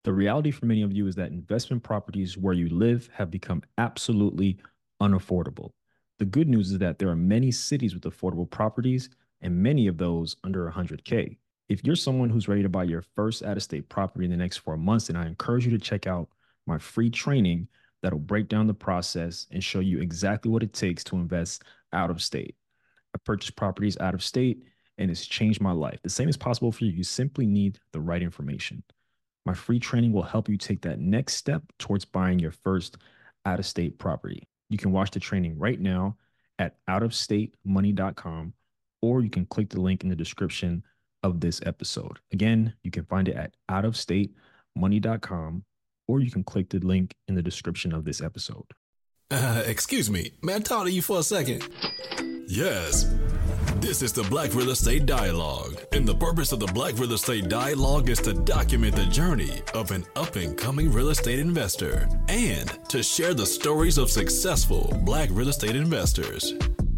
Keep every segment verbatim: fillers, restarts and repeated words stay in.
The reality for many of you is that investment properties where you live have become absolutely unaffordable. The good news is that there are many cities with affordable properties and many of those under one hundred K. If you're someone who's ready to buy your first out of state property in the next four months, then I encourage you to check out my free training that'll break down the process and show you exactly what it takes to invest out of state. I purchased properties out of state and it's changed my life. The same is possible for you. You simply need the right information. My free training will help you take that next step towards buying your first out of state property. You can watch the training right now at out of state money dot com, or you can click the link in the description of this episode. Again, you can find it at out of state money dot com, or you can click the link in the description of this episode. Uh, excuse me, may I talk to you for a second? Yes. This is the Black Real Estate Dialogue, and the purpose of the Black Real Estate Dialogue is to document the journey of an up-and-coming real estate investor and to share the stories of successful Black real estate investors.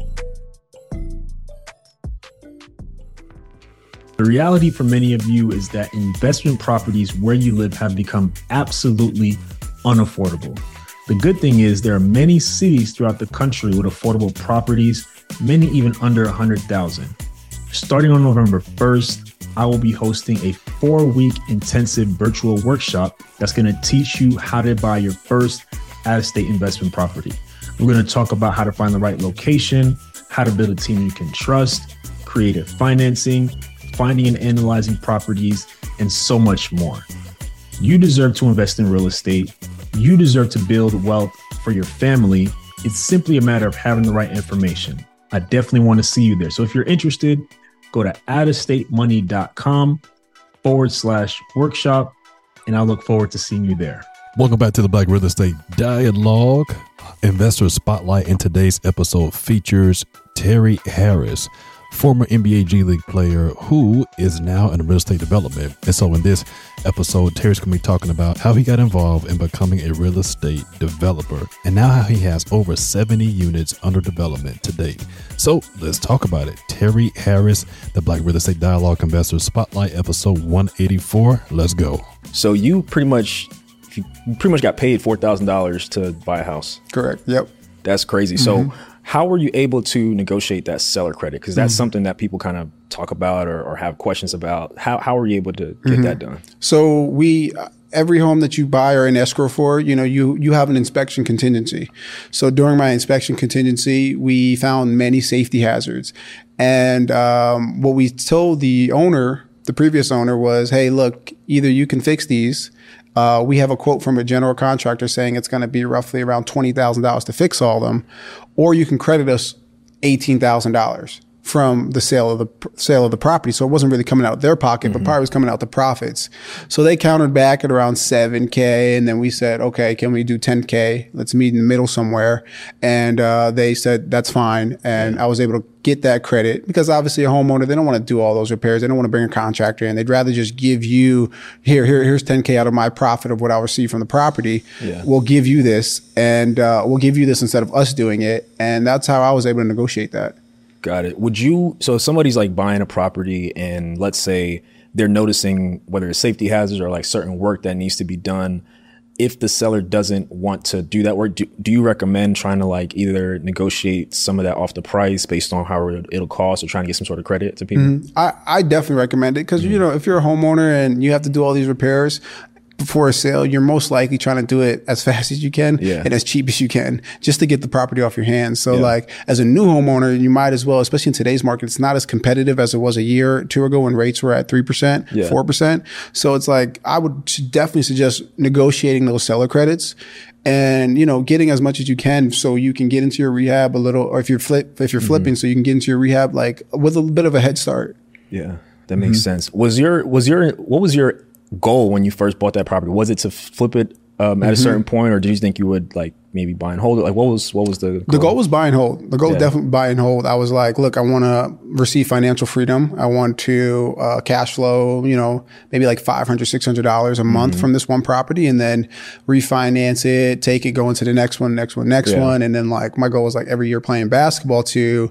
The reality for many of you is that investment properties where you live have become absolutely unaffordable. The good thing is there are many cities throughout the country with affordable properties, many even under one hundred thousand. Starting on November first, I will be hosting a four-week intensive virtual workshop that's going to teach you how to buy your first out-of-state investment property. We're going to talk about how to find the right location, how to build a team you can trust, creative financing, finding and analyzing properties, and so much more. You deserve to invest in real estate. You deserve to build wealth for your family. It's simply a matter of having the right information. I definitely want to see you there. So if you're interested, go to out of state money dot com forward slash workshop, and I look forward to seeing you there. Welcome back to the Black Real Estate Dialogue. Investor Spotlight in today's episode features Terry Harris, former N B A G League player who is now in real estate development. And so in this episode, Terry's going to be talking about how he got involved in becoming a real estate developer and now how he has over seventy units under development to date. So let's talk about it. Terry Harris, the Black Real Estate Dialogue Investor Spotlight, episode one eighty-four. Let's go. So you pretty much, you pretty much got paid four thousand dollars to buy a house. Correct. Yep. That's crazy. Mm-hmm. So how were you able to negotiate that seller credit? Because that's mm-hmm. something that people kind of talk about or, or have questions about. How how were you able to get mm-hmm. that done? So we, every home that you buy or in escrow for, you know, you you have an inspection contingency. So during my inspection contingency, we found many safety hazards. And um, what we told the owner, the previous owner, was, hey, look, either you can fix these. Uh, we have a quote from a general contractor saying it's going to be roughly around twenty thousand dollars to fix all of them, or you can credit us eighteen thousand dollars from the sale of the sale of the property. So it wasn't really coming out of their pocket, mm-hmm. but probably was coming out the profits. So they countered back at around seven K. And then we said, okay, can we do ten K? Let's meet in the middle somewhere. And uh, they said, that's fine. And yeah. I was able to get that credit because obviously a homeowner, they don't want to do all those repairs. They don't want to bring a contractor in. They'd rather just give you, here, here, here's ten K out of my profit of what I receive from the property. Yeah. We'll give you this and uh, we'll give you this instead of us doing it. And that's how I was able to negotiate that. Got it. Would you, so if somebody's like buying a property and let's say they're noticing whether it's safety hazards or like certain work that needs to be done, if the seller doesn't want to do that work, do, do you recommend trying to like either negotiate some of that off the price based on how it'll cost or trying to get some sort of credit to people? Mm-hmm. I, I definitely recommend it because, mm-hmm. you know, if you're a homeowner and you have to do all these repairs before a sale, you're most likely trying to do it as fast as you can yeah. and as cheap as you can just to get the property off your hands. So yeah. like as a new homeowner, you might as well, especially in today's market, it's not as competitive as it was a year or two ago when rates were at three percent, yeah. four percent. So it's like, I would definitely suggest negotiating those seller credits and, you know, getting as much as you can so you can get into your rehab a little, or if you're flip, if you're mm-hmm. flipping, so you can get into your rehab like with a bit of a head start. Yeah, that makes mm-hmm. sense. Was your, was your, what was your goal when you first bought that property? Was it to flip it um, at mm-hmm. a certain point, or did you think you would like maybe buy and hold it? Like what was what was the goal? The goal was buy and hold. The goal yeah. was definitely buy and hold. I was like, look, I want to receive financial freedom. I want to uh, cash flow, you know, maybe like five hundred dollars, six hundred dollars a month mm-hmm. from this one property, and then refinance it, take it, go into the next one, next one, next yeah. one, and then like my goal was like every year playing basketball to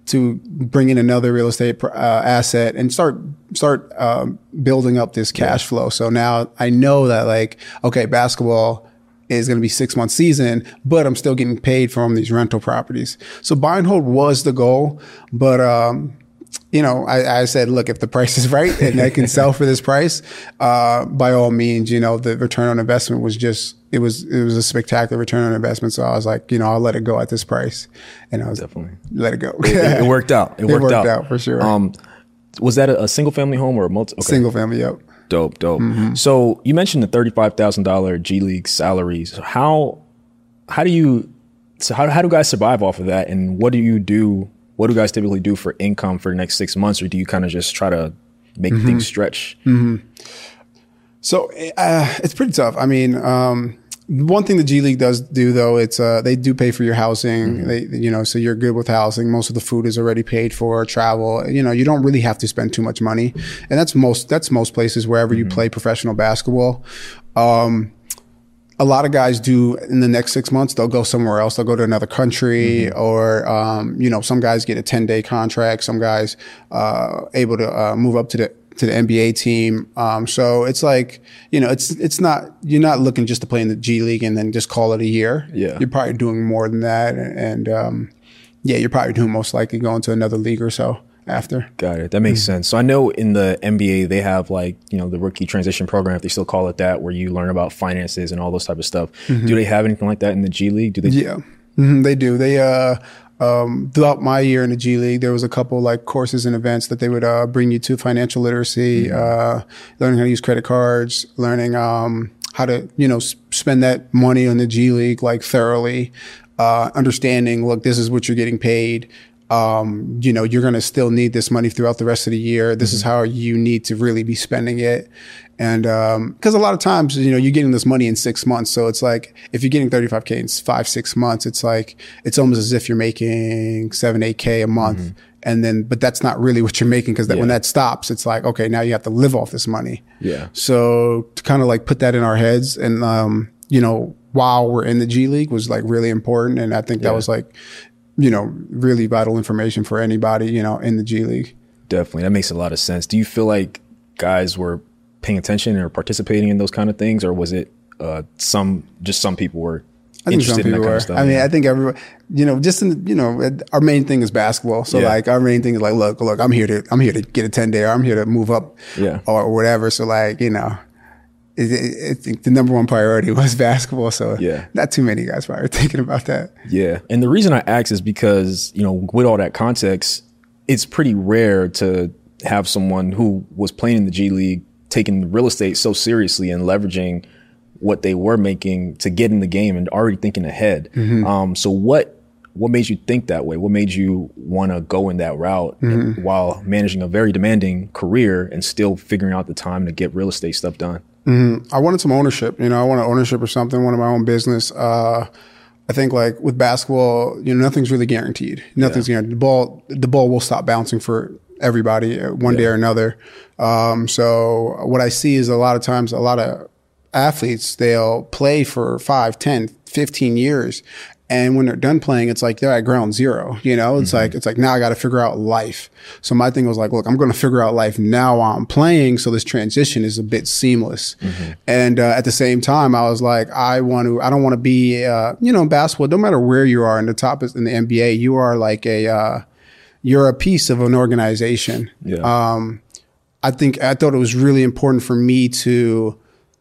to bring in another real estate uh, asset and start start um, building up this cash flow. So now I know that like, okay, basketball is going to be six month season, but I'm still getting paid from these rental properties. So buy and hold was the goal, but um, you know, I, I said, look, if the price is right and I can sell for this price, uh, by all means, you know, the return on investment was just, it was, it was a spectacular return on investment. So I was like, you know, I'll let it go at this price. And I was definitely let it go. it, it worked out. It, It worked, worked out. out for sure. Um, was that a, a single family home or a multi? Okay. Single family. Yep. Dope, dope. Mm-hmm. So you mentioned the thirty-five thousand dollars G League salaries. So how, how do you, so how, how do guys survive off of that? And what do you do? What do guys typically do for income for the next six months? Or do you kind of just try to make mm-hmm. things stretch? Mm-hmm. So uh, it's pretty tough. I mean, um, one thing the G League does do though, it's uh, they do pay for your housing. Mm-hmm. They, you know, so you're good with housing. Most of the food is already paid for. Travel, you know, you don't really have to spend too much money, and that's most that's most places wherever mm-hmm. you play professional basketball. Um, a lot of guys do in the next six months, they'll go somewhere else. They'll go to another country mm-hmm. or, um, you know, some guys get a ten day contract. Some guys, uh, able to, uh, move up to the, to the N B A team. Um, so it's like, you know, it's, it's not, you're not looking just to play in the G League and then just call it a year. Yeah. You're probably doing more than that. And, um, yeah, you're probably doing most likely going to another league or so after. Got it. That makes mm-hmm. sense. So I know in the N B A, they have like, you know, the rookie transition program, if they still call it that, where you learn about finances and all those type of stuff. Mm-hmm. Do they have anything like that in the G League? Do they? Yeah, mm-hmm, they do. They, uh, um, throughout my year in the G League, there was a couple like courses and events that they would, uh, bring you to financial literacy, mm-hmm. uh, learning how to use credit cards, learning, um, how to, you know, s- spend that money on the G League, like thoroughly, uh, understanding, look, this is what you're getting paid. Um, you know, you're going to still need this money throughout the rest of the year. This mm-hmm. is how you need to really be spending it. And, um, cause a lot of times, you know, you're getting this money in six months. So it's like, if you're getting thirty-five K in five, six months, it's like, it's almost as if you're making seven, eight K a month. Mm-hmm. And then, but that's not really what you're making. Cause that yeah. when that stops, it's like, okay, now you have to live off this money. Yeah. So to kind of like put that in our heads and, um, you know, while we're in the G League was like really important. And I think yeah. that was like, you know, really vital information for anybody, you know, in the G League. Definitely. That makes a lot of sense. Do you feel like guys were paying attention or participating in those kind of things? Or was it uh, some, just some people were I think some people in that were. Kind of stuff? I mean, yeah. I think everybody, you know, just in, you know, our main thing is basketball. So yeah. like our main thing is like, look, look, I'm here to, I'm here to get a ten day or I'm here to move up yeah. or whatever. So like, you know, I think the number one priority was basketball. So yeah. not too many guys probably are thinking about that. Yeah. And the reason I ask is because, you know, with all that context, it's pretty rare to have someone who was playing in the G League taking real estate so seriously and leveraging what they were making to get in the game and already thinking ahead. Mm-hmm. Um, so what what made you think that way? What made you want to go in that route mm-hmm. while managing a very demanding career and still figuring out the time to get real estate stuff done? Mm-hmm. I wanted some ownership. You know, I wanted ownership or something, one of my own business. Uh, I think like with basketball, you know, nothing's really guaranteed. Nothing's yeah. guaranteed. The ball, the ball will stop bouncing for everybody one yeah. day or another. Um, so what I see is a lot of times, a lot of athletes, they'll play for five, ten, fifteen years. And when they're done playing, it's like they're at ground zero, you know, it's mm-hmm. like, it's like, now I got to figure out life. So my thing was like, look, I'm going to figure out life now while I'm playing. So this transition is a bit seamless. Mm-hmm. And, uh, at the same time, I was like, I want to, I don't want to be, uh, you know, in basketball, no matter where you are in the top in the N B A, you are like a, uh, you're a piece of an organization. Yeah. Um, I think, I thought it was really important for me to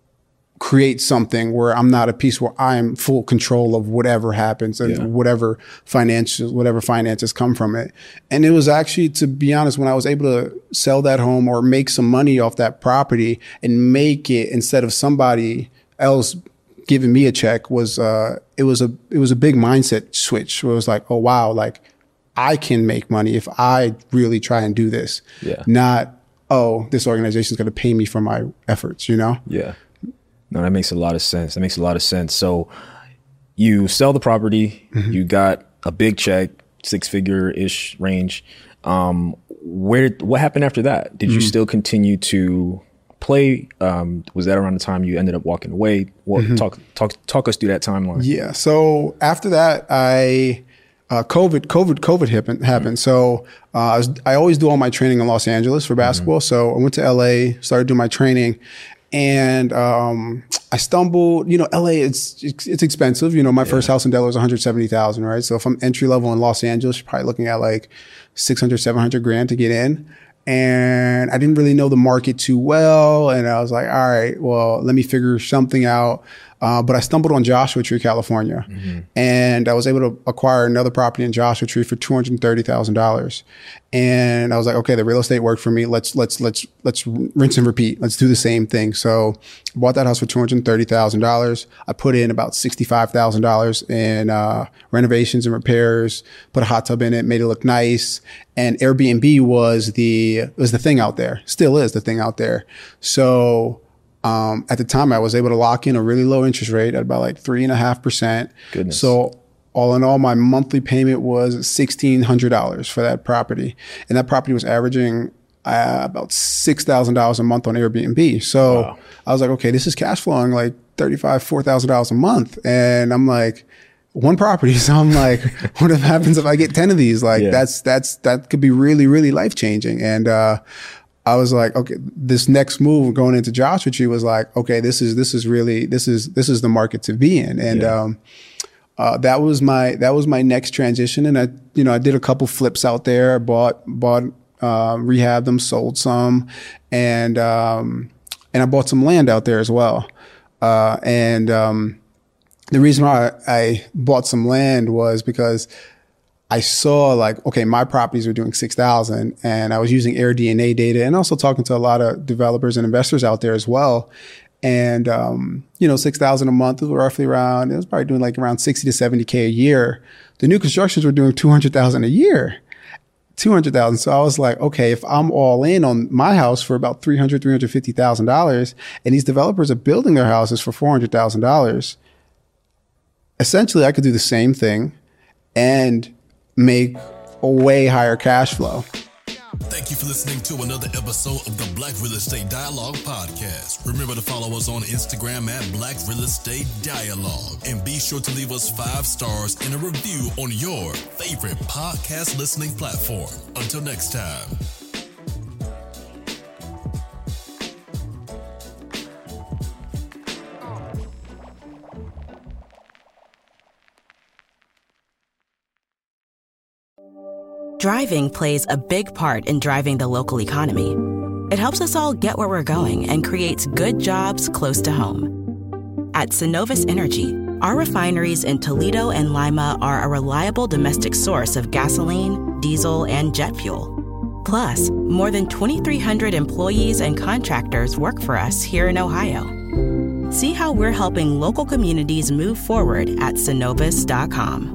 create something where I'm not a piece, where I'm full control of whatever happens and yeah. whatever financial, whatever finances come from it. And it was actually, to be honest, when I was able to sell that home or make some money off that property and make it, instead of somebody else giving me a check, was, uh, it was a, it was a big mindset switch where it was like, oh, wow, like I can make money if I really try and do this. Yeah. Not, oh, this organization is going to pay me for my efforts, you know? Yeah. No, that makes a lot of sense. That makes a lot of sense. So you sell the property, mm-hmm. you got a big check, six figure ish range. Um, where, what happened after that? Did mm-hmm. you still continue to play? Um, was that around the time you ended up walking away? Well, mm-hmm. talk, talk, talk us through that timeline. Yeah. So after that, I, uh, COVID, COVID, COVID happened. happened. So uh, I, was, I always do all my training in Los Angeles for basketball. Mm-hmm. So I went to L A, started doing my training, and um, I stumbled. You know, L A, it's it's, it's expensive. You know, my yeah. first house in Delaware was one hundred seventy thousand, right? So if I'm entry level in Los Angeles, you're probably looking at like six hundred, seven hundred grand to get in. And I didn't really know the market too well. And I was like, all right, well, let me figure something out. Uh, but I stumbled on Joshua Tree, California. Mm-hmm. And I was able to acquire another property in Joshua Tree for two hundred thirty thousand dollars. And I was like, okay, the real estate worked for me. Let's, let's, let's, let's rinse and repeat. Let's do the same thing. So I bought that house for two hundred thirty thousand dollars. I put in about sixty-five thousand dollars in, uh, renovations and repairs, put a hot tub in it, made it look nice. And Airbnb was the, was the thing out there, still is the thing out there. So, um, at the time I was able to lock in a really low interest rate at about like three and a half percent. Goodness. So all in all, my monthly payment was sixteen hundred dollars for that property. And that property was averaging uh, about six thousand dollars a month on Airbnb. So wow. I was like, okay, this is cash flowing like thirty-five thousand dollars, four thousand dollars a month. And I'm like, one property. So I'm like, what if happens if I get ten of these? Like yeah. that's, that's, that could be really, really life changing. And, uh, I was like, okay, this next move going into Joshua Tree was like, okay, this is, this is really, this is, this is the market to be in. And, yeah. um, uh, that was my, that was my next transition. And I, you know, I did a couple flips out there, bought, bought, uh, rehabbed them, sold some, and, um, and I bought some land out there as well. Uh, and, um, the reason why I bought some land was because I saw like, okay, my properties were doing six thousand, and I was using AirDNA data and also talking to a lot of developers and investors out there as well. And, um, you know, six thousand a month was roughly around, it was probably doing like around sixty to seventy K a year. The new constructions were doing two hundred thousand a year, two hundred thousand. So I was like, okay, if I'm all in on my house for about three hundred thousand dollars, three hundred fifty thousand dollars, and these developers are building their houses for four hundred thousand dollars, essentially I could do the same thing and make a way higher cash flow. Thank you for listening to another episode of the Black Real Estate Dialogue Podcast. Remember to follow us on Instagram at Black Real Estate Dialogue. And be sure to leave us five stars and a review on your favorite podcast listening platform. Until next time. Driving plays a big part in driving the local economy. It helps us all get where we're going and creates good jobs close to home. At Synovus Energy, our refineries in Toledo and Lima are a reliable domestic source of gasoline, diesel, and jet fuel. Plus, more than twenty-three hundred employees and contractors work for us here in Ohio. See how we're helping local communities move forward at Synovus dot com.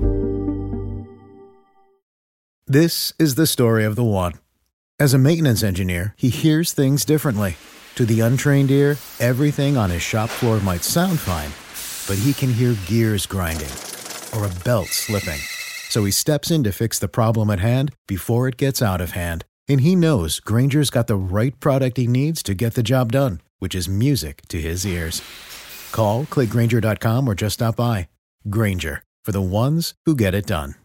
This is the story of the one. As a maintenance engineer, he hears things differently. To the untrained ear, everything on his shop floor might sound fine, but he can hear gears grinding or a belt slipping. So he steps in to fix the problem at hand before it gets out of hand. And he knows Grainger's got the right product he needs to get the job done, which is music to his ears. Call, click Grainger dot com, or just stop by. Grainger, for the ones who get it done.